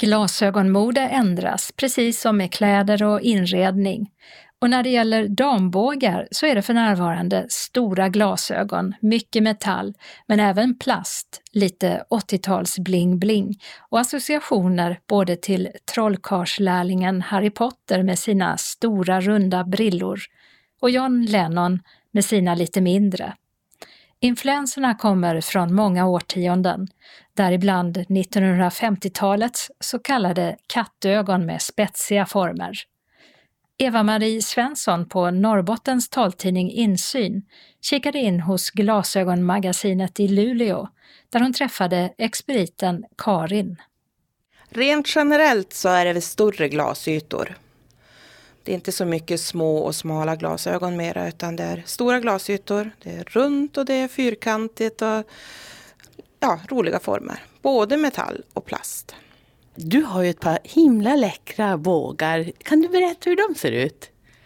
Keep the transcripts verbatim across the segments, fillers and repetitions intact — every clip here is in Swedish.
Glasögonmode ändras, precis som med kläder och inredning. Och när det gäller dambågar så är det för närvarande stora glasögon, mycket metall, men även plast, lite åttio-tals bling-bling och associationer både till trollkarlslärlingen Harry Potter med sina stora runda brillor och John Lennon med sina lite mindre. Influenserna kommer från många årtionden, däribland nittonhundrafemtiotalets så kallade kattögon med spetsiga former. Eva-Marie Svensson på Norrbottens taltidning Insyn kikade in hos Glasögonmagasinet i Luleå där hon träffade expediten Karin. Rent generellt så är det väl större glasytor. Det är inte så mycket små och smala glasögon mera utan det är stora glasytor. Det är runt och det är fyrkantigt och ja, roliga former. Både metall och plast. Du har ju ett par himla läckra bågar. Kan du berätta hur de ser ut?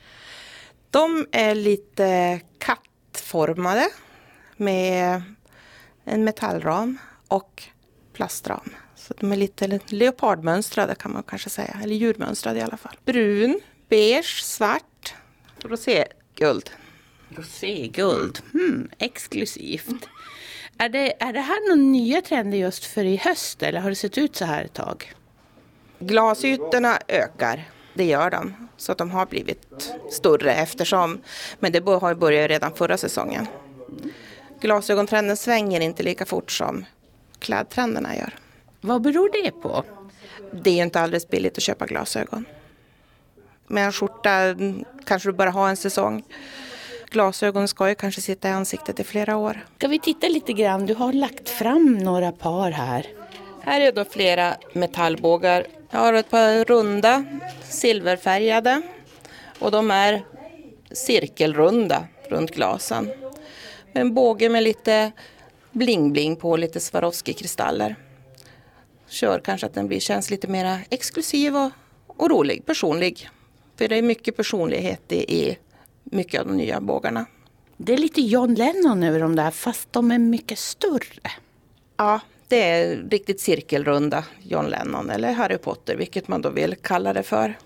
De är lite kattformade med en metallram och plastram. Så de är lite leopardmönstrade kan man kanske säga. Eller djurmönstrade i alla fall. Brun, beige, svart, roséguld. Roséguld, hmm, exklusivt. Mm. Är det, är det här någon nya trender just för i höst eller har det sett ut så här ett tag? Glasytorna ökar, det gör de. Så att de har blivit större eftersom, men det har börjat redan förra säsongen. Glasögontrenden svänger inte lika fort som klädtrenderna gör. Vad beror det på? Det är inte alldeles billigt att köpa glasögon. Med en skjorta kanske du bara har en säsong. Glasögon ska ju kanske sitta i ansiktet i flera år. Ska vi titta lite grann? Du har lagt fram några par här. Här är då flera metallbågar. Jag har ett par runda, silverfärgade. Och de är cirkelrunda runt glasen. En båge med lite bling-bling på, lite Swarovski-kristaller. Kör kanske att den blir, känns lite mer exklusiv och, och rolig, personlig. För det är mycket personlighet i, i mycket av de nya bågarna. Det är lite John Lennon över de där, fast de är mycket större. Ja, det är riktigt cirkelrunda John Lennon eller Harry Potter, vilket man då vill kalla det för.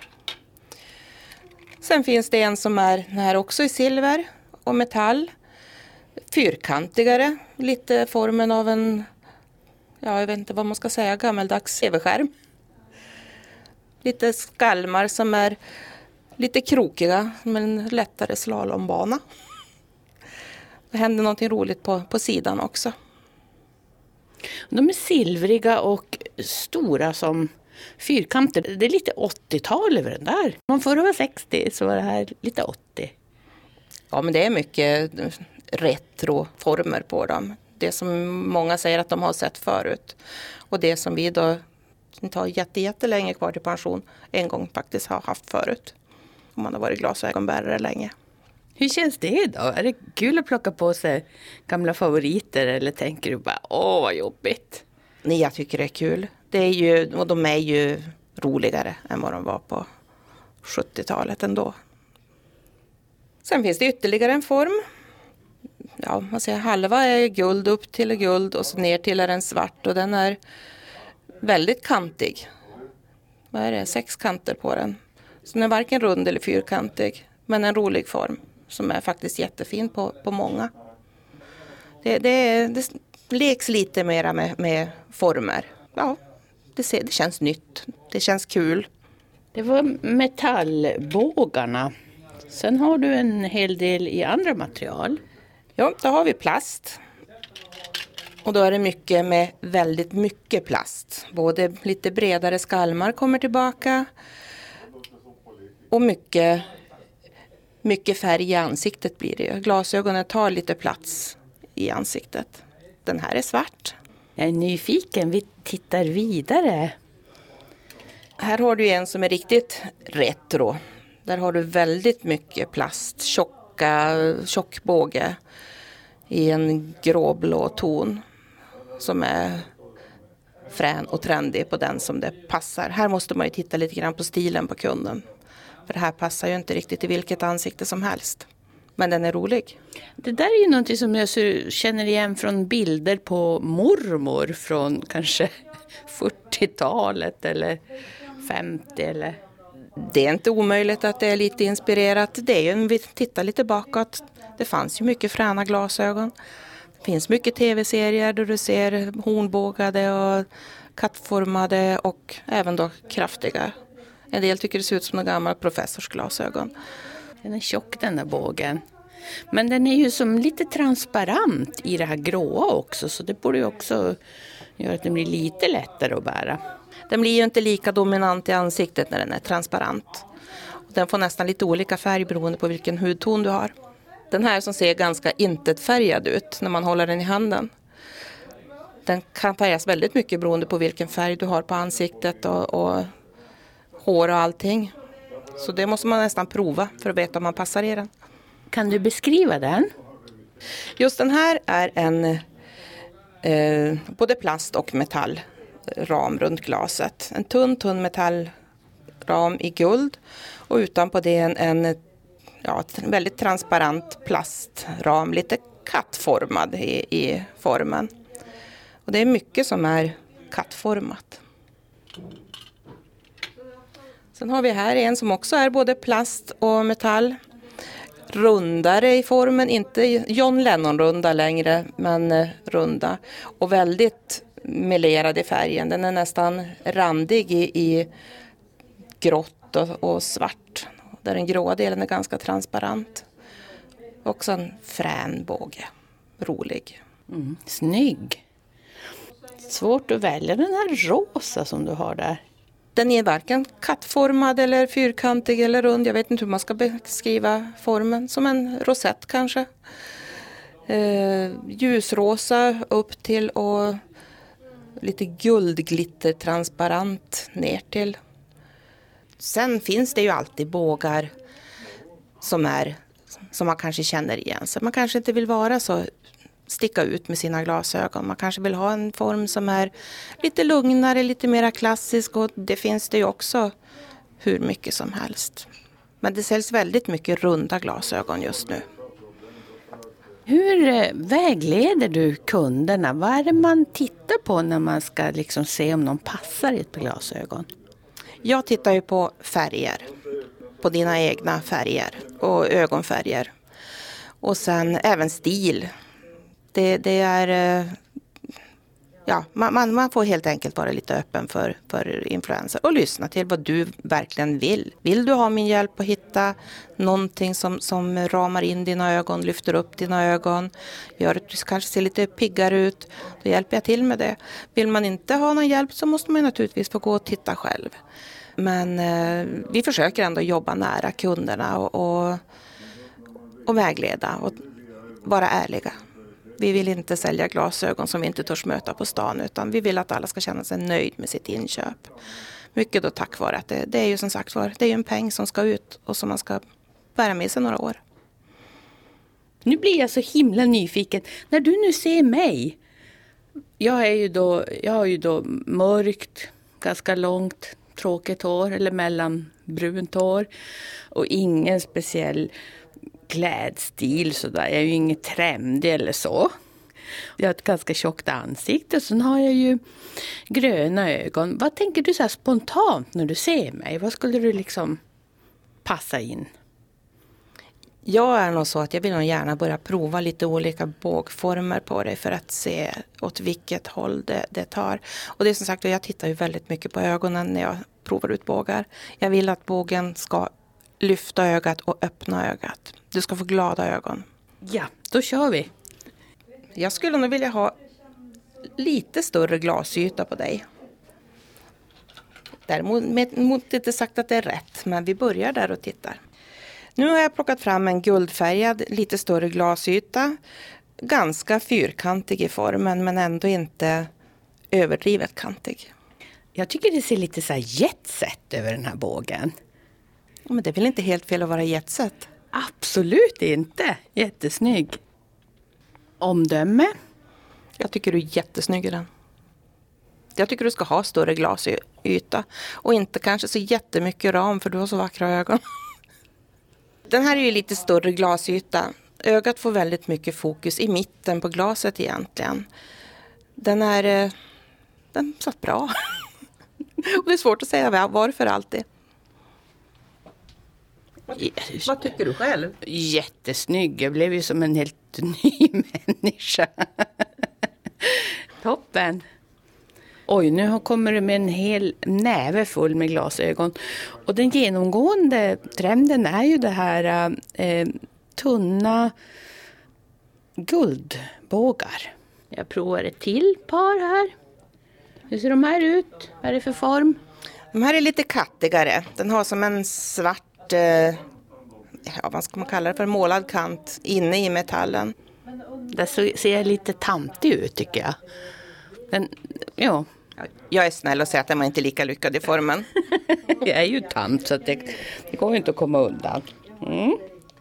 Sen finns det en som är här också i silver och metall. Fyrkantigare, lite formen av en, ja jag vet inte vad man ska säga, gammaldags tv-skärm. Lite skalmar som är lite krokiga, som en lättare slalombana. Det händer någonting roligt på, på sidan också. De är silvriga och stora som fyrkanter. Det är lite åttio-tal över den där. Om förra var sextio så var det här lite åttio. Ja, men det är mycket retroformer på dem. Det som många säger att de har sett förut. Och det som vi då inte har jätte, jättelänge kvar till pension en gång faktiskt har haft förut. Om man har varit glasögonbärare länge. Hur känns det då? Är det kul att plocka på sig gamla favoriter eller tänker du bara, åh vad jobbigt? Nej, jag tycker det är kul. Det är ju, och de är ju roligare än vad de var på sjuttiotalet ändå. Sen finns det ytterligare en form. Ja, man säger halva är guld, upp till är guld och så ner till är den svart. Och den är väldigt kantig. Vad är det? Sex kanter på den. Så den är varken rund eller fyrkantig. Men en rolig form som är faktiskt jättefin på, på många. Det, det, det leks lite mera med, med former. Ja, det, ser, det känns nytt. Det känns kul. Det var metallbågarna. Sen har du en hel del i andra material. Ja, då har vi plast. Och då är det mycket med väldigt mycket plast. Både lite bredare skalmar kommer tillbaka. Och mycket, mycket färg i ansiktet blir det. Glasögonen tar lite plats i ansiktet. Den här är svart. Jag är nyfiken, vi tittar vidare. Här har du en som är riktigt retro. Där har du väldigt mycket plast, tjocka, tjock båge i en gråblå ton som är frän och trendig på den som det passar. Här måste man ju titta lite grann på stilen på kunden. För det här passar ju inte riktigt i vilket ansikte som helst. Men den är rolig. Det där är ju någonting som jag känner igen från bilder på mormor från kanske fyrtiotalet eller femtio eller... Det är inte omöjligt att det är lite inspirerat. Det är ju, om vi tittar lite bakåt, det fanns ju mycket fräna glasögon. Det finns mycket tv-serier där du ser hornbågade och kattformade och även då kraftiga. En del tycker det ser ut som en gammal professorsglasögon. Den är tjock den där bågen. Men den är ju som lite transparent i det här gråa också, så det borde ju också göra att den blir lite lättare att bära. Den blir ju inte lika dominant i ansiktet när den är transparent. Den får nästan lite olika färg beroende på vilken hudton du har. Den här som ser ganska intetfärgad ut när man håller den i handen. Den kan färgas väldigt mycket beroende på vilken färg du har på ansiktet och, och hår och allting. Så det måste man nästan prova för att veta om man passar i den. Kan du beskriva den? Just den här är en eh, både plast- och metallram runt glaset. En tunn, tunn metallram i guld och utanpå det en, en ja, väldigt transparent plastram, lite kattformad i, i formen. Och det är mycket som är kattformat. Sen har vi här en som också är både plast och metall. Rundare i formen, inte John Lennon-runda längre, men runda. Och väldigt melerad i färgen. Den är nästan randig i, i grått och, och svart. Där den gråa delen är ganska transparent. Också en frän båge. Rolig. Mm, snygg. Svårt att välja den här rosa som du har där. Den är varken kattformad eller fyrkantig eller rund. Jag vet inte hur man ska beskriva formen. Som en rosett kanske. Eh, ljusrosa upp till och lite guldglitter transparent ner till. Sen finns det ju alltid bågar som är som man kanske känner igen. Så man kanske inte vill vara så sticka ut med sina glasögon. Man kanske vill ha en form som är lite lugnare, lite mer klassisk, och det finns det ju också hur mycket som helst. Men det säljs väldigt mycket runda glasögon just nu. Hur vägleder du kunderna? Vad är det man tittar på när man ska liksom se om någon passar i ett par glasögon? Jag tittar ju på färger. På dina egna färger och ögonfärger. Och sen även stil. Det, det är, ja, man, man får helt enkelt vara lite öppen för, för influenser och lyssna till vad du verkligen vill. Vill du ha min hjälp att hitta någonting som, som ramar in dina ögon, lyfter upp dina ögon, gör att du kanske ser lite piggare ut, då hjälper jag till med det. Vill man inte ha någon hjälp så måste man naturligtvis få gå och titta själv. Men eh, vi försöker ändå jobba nära kunderna och, och, och vägleda och vara ärliga. Vi vill inte sälja glasögon som vi inte törs möta på stan, utan vi vill att alla ska känna sig nöjd med sitt inköp. Mycket då tack vare att det, det är ju som sagt var, det är ju en peng som ska ut och som man ska bära med sig några år. Nu blir jag så himla nyfiken. När du nu ser mig, jag, är ju då, jag har ju då mörkt, ganska långt, tråkigt hår eller mellanbrunt hår och ingen speciell klädstil sådär. Jag är ju inget trendig eller så. Jag har ett ganska tjockt ansikte och sen har jag ju gröna ögon. Vad tänker du så här spontant när du ser mig? Vad skulle du liksom passa in? Jag är nog så att jag vill nog gärna börja prova lite olika bågformer på dig för att se åt vilket håll det, det tar. Och det är som sagt, jag tittar ju väldigt mycket på ögonen när jag provar ut bågar. Jag vill att bågen ska lyfta ögat och öppna ögat. Du ska få glada ögon. Ja, då kör vi. Jag skulle nog vilja ha lite större glasyta på dig. Däremot inte sagt att det är rätt, men vi börjar där och tittar. Nu har jag plockat fram en guldfärgad, lite större glasyta. Ganska fyrkantig i formen, men ändå inte överdrivet kantig. Jag tycker det ser lite så här jetset över den här bågen. Men det är väl inte helt fel att vara jetset? Absolut inte. Jättesnygg. Omdöme? Jag tycker du är jättesnygg i den. Jag tycker du ska ha större glasyta. Och inte kanske så jättemycket ram, för du har så vackra ögon. Den här är ju lite större glasyta. Ögat får väldigt mycket fokus i mitten på glaset egentligen. Den är den satt bra. Och det är svårt att säga varför alltid. Vad tycker du själv? Jättesnygg. Jag blev ju som en helt ny människa. Toppen. Oj, nu kommer det med en hel näve full med glasögon. Och den genomgående trenden är ju det här eh, tunna guldbågar. Jag provar ett till par här. Hur ser de här ut? Vad är det för form? De här är lite kattigare. Den har som en svart, eh, ja, vad ska man kalla det för, målad kant inne i metallen. Det ser lite tantig ut tycker jag. Den, ja. Jag är snäll och säger att den var inte lika lyckad i formen. Jag är ju tant så att det, det går inte att komma undan. Mm.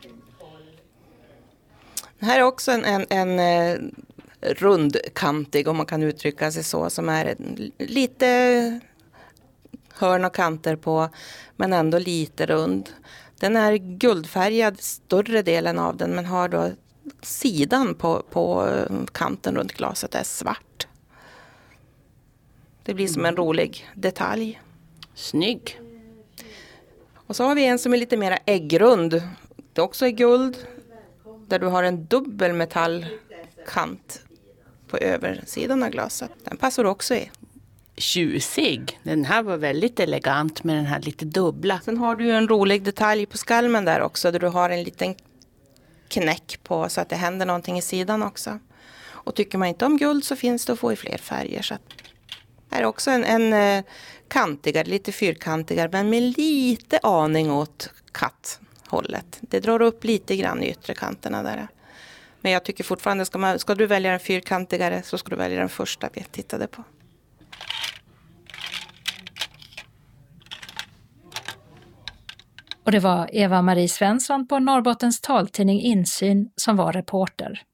Det här är också en, en, en eh, rundkantig, om man kan uttrycka sig så, som är lite hörn och kanter på, men ändå lite rund. Den är guldfärgad, större delen av den, men har då sidan på, på kanten runt glaset är svart. Det blir som en rolig detalj. Snygg. Och så har vi en som är lite mer äggrund. Det också är guld. Där du har en dubbel metallkant på översidan av glaset. Den passar också i. Tjusig. Den här var väldigt elegant med den här lite dubbla. Sen har du ju en rolig detalj på skalmen där också. Där du har en liten knäck på så att det händer någonting i sidan också. Och tycker man inte om guld så finns det att få i fler färger. Så att här är också en, en kantigare, lite fyrkantigare, men med lite aning åt katthållet. Det drar upp lite grann i yttre kanterna där. Men jag tycker fortfarande, ska, man, ska du välja den fyrkantigare så ska du välja den första vi tittade på. Och det var Eva-Marie Svensson på Norrbottens taltidning Insyn som var reporter.